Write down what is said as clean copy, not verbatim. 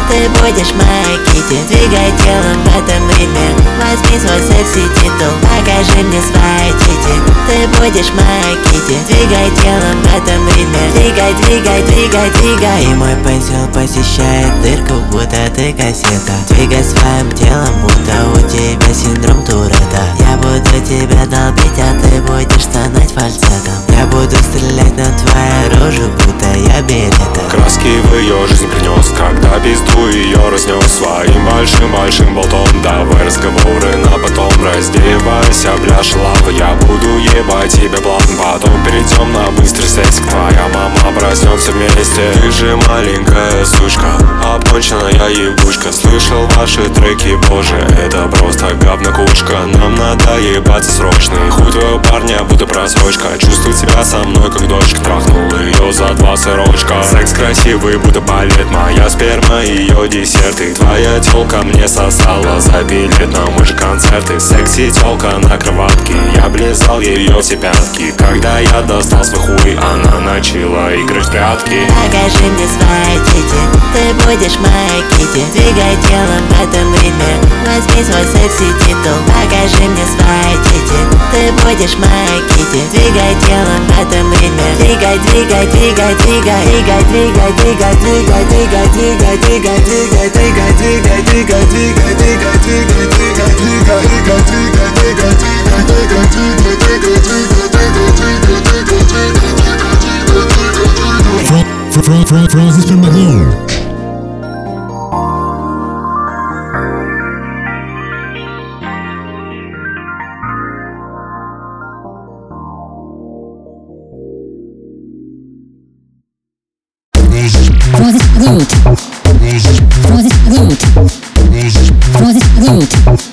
Ты будешь моей Кити, двигай телом в этом ритме. Возьми свой секси титул, покажи мне свои тити. Ты будешь моей Кити, двигай телом в этом ритме. Двигай, двигай, двигай, двигай. И мой пенсил посещает дырку, будто ты кассета. Двигай своим телом, будто у тебя синдром Туретта. Я буду тебя долбить, а ты будешь стонать фальцетом. Я буду стрелять на твою рожу, будто я Беретта. Краски в ее жизнь принес, когда пизду ее разнес своим большим-большим болтом. Давай разговоры на потом, раздевайся, бляш лава. Я буду ебать тебя плавно, потом перейдем на быстрый секс. Твоя мама проснется вместе. Ты же маленькая сучка, обконченная ебучка. Слышал ваши треки, боже, это просто говнокушка. Нам надо ебаться срочно, хуй твоего парня будто просрочка. Чувствую тебя со мной как дочка, трахнул ее за 2 сырочка. Секс красивый, будто балет, моя сперма, ее десерты. Твоя тёлка мне сосала за билет на мой же концерты. Секси тёлка на кроватке, я облизал ее все пятки. Когда я достал свой хуй, она начала играть в прятки. Покажи мне свои тити, ты будешь моей Кити. Двигай телом в этом ритме. Возьми свой секси титул, покажи мне свои тити. Ты будешь моей Кити, двигай телом в этом ритме. Двигай, двигай, двигай, двигай. Двигай, двигай, двигай, двигай, двигай, двигай, двигай, двигай, двигай, двигай, двигай, двигай, двигай, двигай, двигай, двигай, двигай, двигай, двигай, Francis Pimpernel. Francis Pimpernel.